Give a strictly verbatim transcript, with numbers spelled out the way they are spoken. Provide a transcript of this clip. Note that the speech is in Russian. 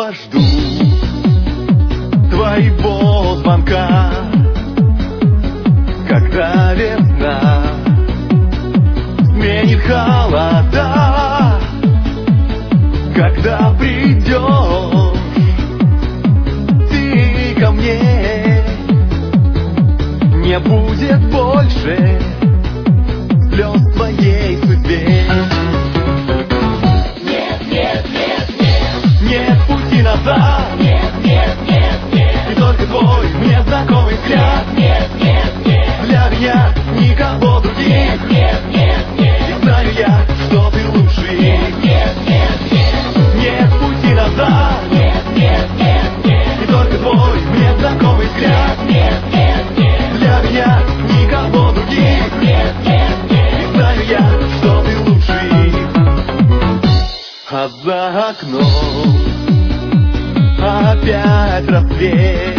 снова жду твоего звонка, когда весна сменит холода, когда придешь ты ко мне, не будет больше слез в твоей судьбе. Нет, нет, нет, нет, Нет пути назад, нет, нет, нет, нет, и только твой мне знакомый взгляд. нет, нет, нет, Для меня никого других, нет, нет, нет, и знаю я, что ты лучший. нет, нет, нет, Нет пути назад, нет, нет, нет, нет, и только твой мне знакомый взгляд. нет, нет, нет, Для меня никого других, нет, нет, нет. и знаю я, что ты лучший. А за окном опять рассвет.